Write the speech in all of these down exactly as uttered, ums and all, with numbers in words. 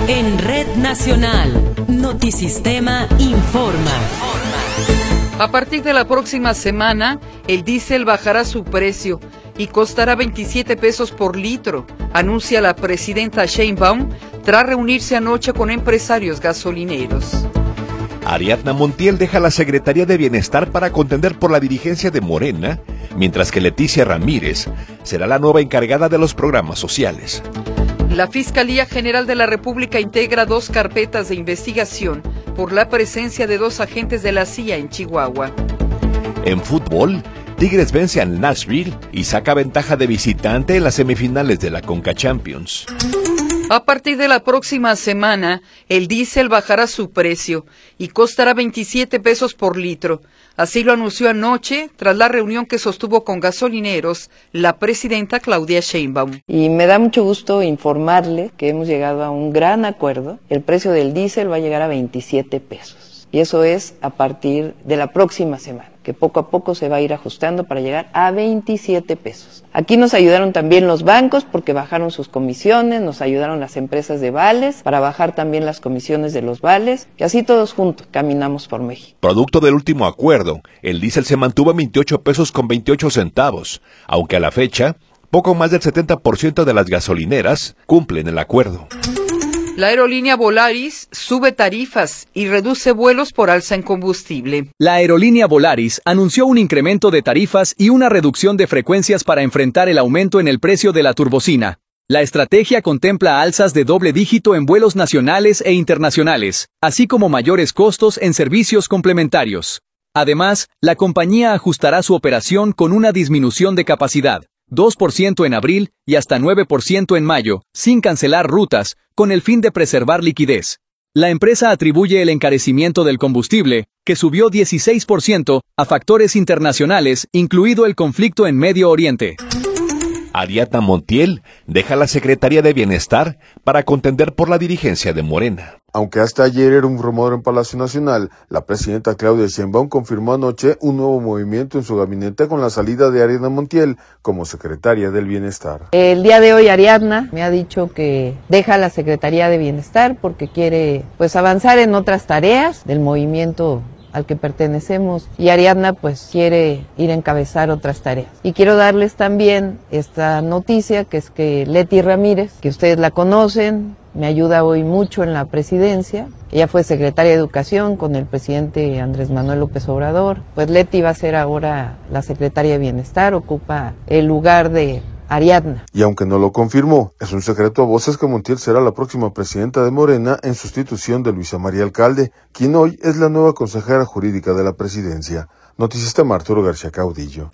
En Red Nacional, Notisistema informa. A partir de la próxima semana, el diésel bajará su precio y costará veintisiete pesos por litro, anuncia la presidenta Sheinbaum tras reunirse anoche con empresarios gasolineros. Ariadna Montiel deja la Secretaría de Bienestar para contender por la dirigencia de Morena, mientras que Leticia Ramírez será la nueva encargada de los programas sociales. La Fiscalía General de la República integra dos carpetas de investigación por la presencia de dos agentes de la C I A en Chihuahua. En fútbol, Tigres vence al Nashville y saca ventaja de visitante en las semifinales de la Conca Champions. A partir de la próxima semana, el diésel bajará su precio y costará veintisiete pesos por litro. Así lo anunció anoche, tras la reunión que sostuvo con gasolineros, la presidenta Claudia Sheinbaum. Y me da mucho gusto informarle que hemos llegado a un gran acuerdo. El precio del diésel va a llegar a veintisiete pesos. Y eso es a partir de la próxima semana, que poco a poco se va a ir ajustando para llegar a veintisiete pesos. Aquí nos ayudaron también los bancos porque bajaron sus comisiones, nos ayudaron las empresas de vales para bajar también las comisiones de los vales, y así todos juntos caminamos por México. Producto del último acuerdo, el diésel se mantuvo a veintiocho pesos con veintiocho centavos, aunque a la fecha, poco más del setenta por ciento de las gasolineras cumplen el acuerdo. La aerolínea Volaris sube tarifas y reduce vuelos por alza en combustible. La aerolínea Volaris anunció un incremento de tarifas y una reducción de frecuencias para enfrentar el aumento en el precio de la turbocina. La estrategia contempla alzas de doble dígito en vuelos nacionales e internacionales, así como mayores costos en servicios complementarios. Además, la compañía ajustará su operación con una disminución de capacidad, dos por ciento en abril y hasta nueve por ciento en mayo, sin cancelar rutas, con el fin de preservar liquidez. La empresa atribuye el encarecimiento del combustible, que subió dieciséis por ciento, a factores internacionales, incluido el conflicto en Medio Oriente. Ariadna Montiel deja la Secretaría de Bienestar para contender por la dirigencia de Morena. Aunque hasta ayer era un rumor en Palacio Nacional, la presidenta Claudia Sheinbaum confirmó anoche un nuevo movimiento en su gabinete con la salida de Ariadna Montiel como secretaria del Bienestar. El día de hoy Ariadna me ha dicho que deja la Secretaría de Bienestar porque quiere pues avanzar en otras tareas del movimiento al que pertenecemos, y Ariadna pues quiere ir a encabezar otras tareas. Y quiero darles también esta noticia, que es que Leti Ramírez, que ustedes la conocen, me ayuda hoy mucho en la presidencia. Ella fue secretaria de Educación con el presidente Andrés Manuel López Obrador. Pues Leti va a ser ahora la secretaria de Bienestar, ocupa el lugar de Ariadna. Y aunque no lo confirmó, es un secreto a voces que Montiel será la próxima presidenta de Morena en sustitución de Luisa María Alcalde, quien hoy es la nueva consejera jurídica de la presidencia. Notisistema Arturo García Caudillo.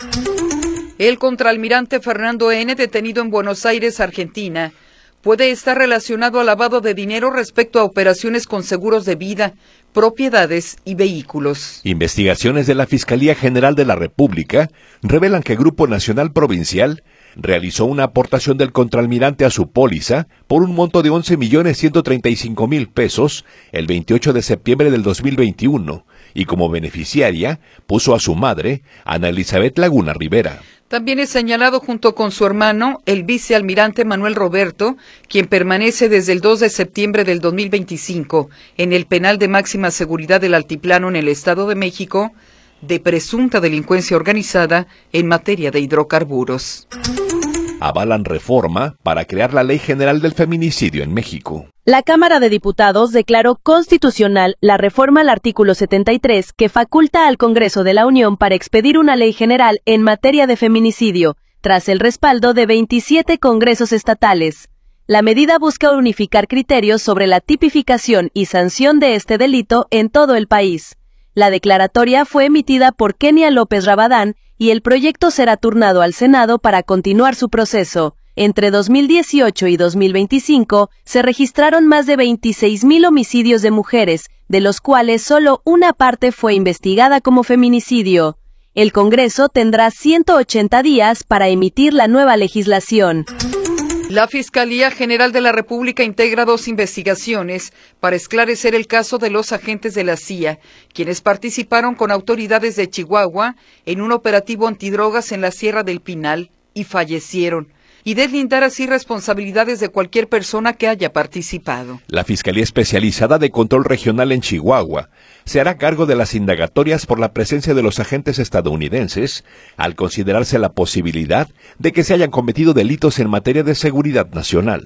El contraalmirante Fernando N., detenido en Buenos Aires, Argentina, puede estar relacionado al lavado de dinero respecto a operaciones con seguros de vida, propiedades y vehículos. Investigaciones de la Fiscalía General de la República revelan que Grupo Nacional Provincial realizó una aportación del contraalmirante a su póliza por un monto de once millones ciento treinta y cinco mil pesos el veintiocho de septiembre del dos mil veintiuno y como beneficiaria puso a su madre, Ana Elizabeth Laguna Rivera. También es señalado junto con su hermano, el vicealmirante Manuel Roberto, quien permanece desde el dos de septiembre del dos mil veinticinco en el penal de máxima seguridad del Altiplano en el Estado de México, de presunta delincuencia organizada en materia de hidrocarburos. Avalan reforma para crear la Ley General del Feminicidio en México. La Cámara de Diputados declaró constitucional la reforma al artículo setenta y tres que faculta al Congreso de la Unión para expedir una ley general en materia de feminicidio, tras el respaldo de veintisiete congresos estatales. La medida busca unificar criterios sobre la tipificación y sanción de este delito en todo el país. La declaratoria fue emitida por Kenia López Rabadán y el proyecto será turnado al Senado para continuar su proceso. Entre dos mil dieciocho y dos mil veinticinco se registraron más de veintiséis mil homicidios de mujeres, de los cuales solo una parte fue investigada como feminicidio. El Congreso tendrá ciento ochenta días para emitir la nueva legislación. La Fiscalía General de la República integra dos investigaciones para esclarecer el caso de los agentes de la C I A, quienes participaron con autoridades de Chihuahua en un operativo antidrogas en la Sierra del Pinal y fallecieron. y deslindar así responsabilidades de cualquier persona que haya participado. La Fiscalía Especializada de Control Regional en Chihuahua se hará cargo de las indagatorias por la presencia de los agentes estadounidenses, al considerarse la posibilidad de que se hayan cometido delitos en materia de seguridad nacional.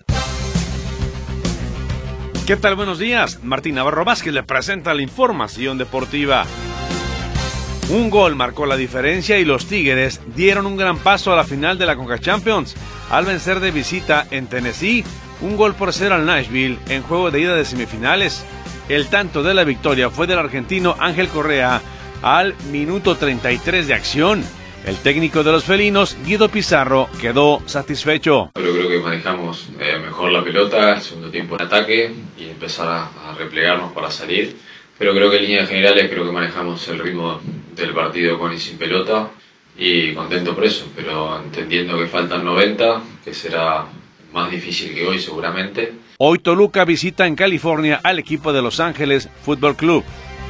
¿Qué tal? Buenos días. Martín Navarro Vázquez le presenta la información deportiva. Un gol marcó la diferencia y los Tigres dieron un gran paso a la final de la Conca Champions al vencer de visita en Tennessee un gol por cero al Nashville en juego de ida de semifinales. El tanto de la victoria fue del argentino Ángel Correa al minuto treinta y tres de acción. El técnico de los felinos, Guido Pizarro, quedó satisfecho. Yo creo que manejamos eh, mejor la pelota, el segundo tiempo en ataque y empezar a, a replegarnos para salir. Pero creo que en líneas generales creo que manejamos el ritmo del partido con y sin pelota y contento por eso, pero entendiendo que faltan noventa, que será más difícil que hoy seguramente. Hoy Toluca visita en California al equipo de Los Ángeles Fútbol Club.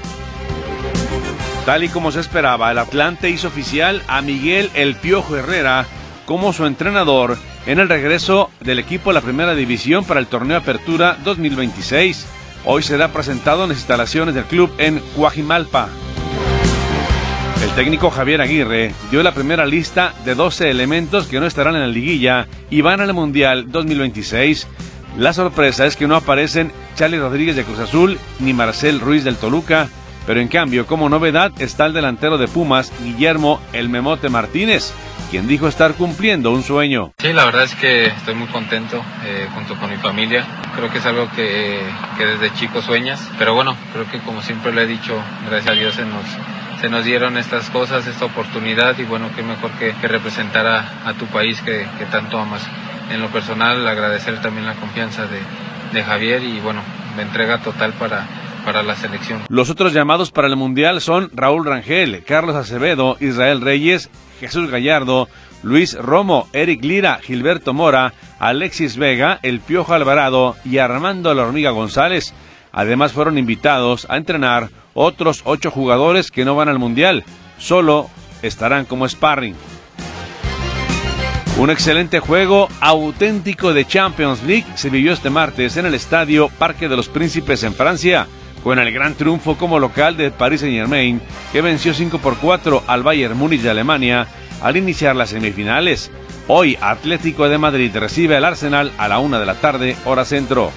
Tal y como se esperaba, el Atlante hizo oficial a Miguel El Piojo Herrera como su entrenador en el regreso del equipo a la primera división para el torneo Apertura dos mil veintiséis. Hoy será presentado en las instalaciones del club en Coajimalpa. El técnico Javier Aguirre dio la primera lista de doce elementos que no estarán en la liguilla y van al Mundial dos mil veintiséis. La sorpresa es que no aparecen Charly Rodríguez de Cruz Azul ni Marcel Ruiz del Toluca, pero en cambio, como novedad, está el delantero de Pumas, Guillermo El Memote Martínez, quien dijo estar cumpliendo un sueño. Sí, la verdad es que estoy muy contento eh, junto con mi familia. Creo que es algo que, que desde chico sueñas, pero bueno, creo que como siempre le he dicho, gracias a Dios se nos, se nos dieron estas cosas, esta oportunidad y bueno, qué mejor que, que representar a, a tu país que, que tanto amas. En lo personal, agradecer también la confianza de, de Javier y bueno, la entrega total para... para la selección. Los otros llamados para el Mundial son Raúl Rangel, Carlos Acevedo, Israel Reyes, Jesús Gallardo, Luis Romo, Eric Lira, Gilberto Mora, Alexis Vega, El Piojo Alvarado y Armando La Hormiga González. Además fueron invitados a entrenar otros ocho jugadores que no van al Mundial, solo estarán como sparring. Un excelente juego auténtico de Champions League se vivió este martes en el estadio Parque de los Príncipes en Francia, con el gran triunfo como local de Paris Saint-Germain, que venció cinco por cuatro al Bayern Múnich de Alemania al iniciar las semifinales. Hoy Atlético de Madrid recibe al Arsenal a la una de la tarde, hora centro.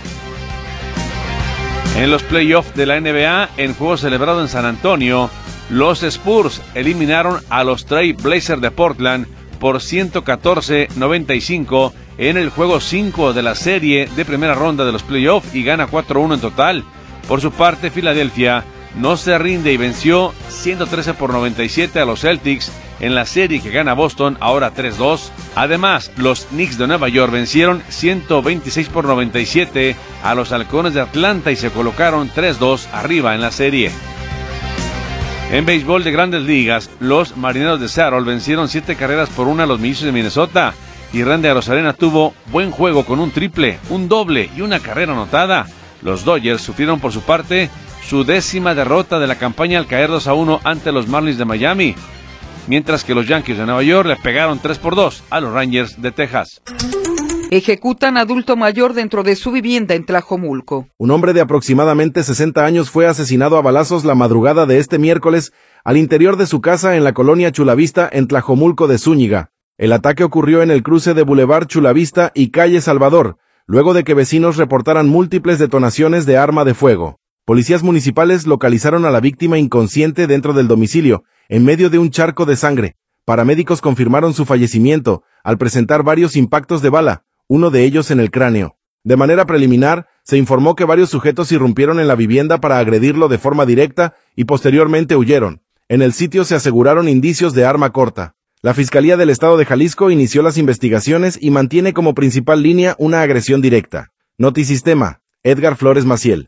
En los playoffs de la N B A, en juego celebrado en San Antonio, los Spurs eliminaron a los Trail Blazers de Portland por ciento catorce a noventa y cinco en el juego cinco de la serie de primera ronda de los playoffs y gana cuatro a uno en total. Por su parte, Filadelfia no se rinde y venció ciento trece por noventa y siete a los Celtics en la serie que gana Boston, ahora tres dos. Además, los Knicks de Nueva York vencieron ciento veintiséis por noventa y siete a los Halcones de Atlanta y se colocaron tres dos arriba en la serie. En béisbol de Grandes Ligas, los Marineros de Seattle vencieron siete carreras por una a los Mellizos de Minnesota y Randy Arozarena tuvo buen juego con un triple, un doble y una carrera anotada. Los Dodgers sufrieron por su parte su décima derrota de la campaña al caer dos a uno ante los Marlins de Miami, mientras que los Yankees de Nueva York le pegaron tres por dos a los Rangers de Texas. Ejecutan adulto mayor dentro de su vivienda en Tlajomulco. Un hombre de aproximadamente sesenta años fue asesinado a balazos la madrugada de este miércoles al interior de su casa en la colonia Chulavista en Tlajomulco de Zúñiga. El ataque ocurrió en el cruce de Boulevard Chulavista y Calle Salvador, luego de que vecinos reportaran múltiples detonaciones de arma de fuego. Policías municipales localizaron a la víctima inconsciente dentro del domicilio, en medio de un charco de sangre. Paramédicos confirmaron su fallecimiento, al presentar varios impactos de bala, uno de ellos en el cráneo. De manera preliminar, se informó que varios sujetos irrumpieron en la vivienda para agredirlo de forma directa y posteriormente huyeron. En el sitio se aseguraron indicios de arma corta. La Fiscalía del Estado de Jalisco inició las investigaciones y mantiene como principal línea una agresión directa. Notisistema, Edgar Flores Maciel.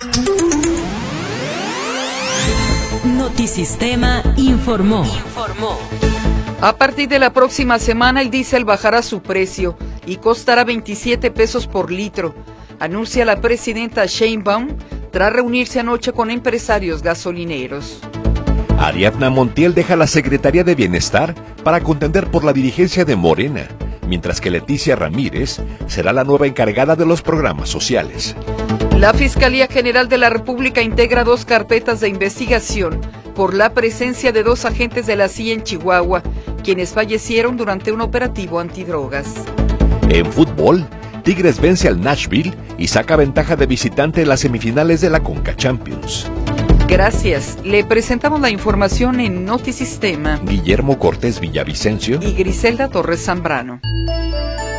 Notisistema informó. Informó. A partir de la próxima semana el diésel bajará su precio y costará veintisiete pesos por litro, anuncia la presidenta Sheinbaum tras reunirse anoche con empresarios gasolineros. Ariadna Montiel deja la Secretaría de Bienestar para contender por la dirigencia de Morena. mientras que Leticia Ramírez será la nueva encargada de los programas sociales. La Fiscalía General de la República integra dos carpetas de investigación por la presencia de dos agentes de la C I A en Chihuahua, quienes fallecieron durante un operativo antidrogas. En fútbol, Tigres vence al Nashville y saca ventaja de visitante en las semifinales de la Conca Champions. Gracias. Le presentamos la información en Notisistema. Guillermo Cortés Villavicencio y Griselda Torres Zambrano.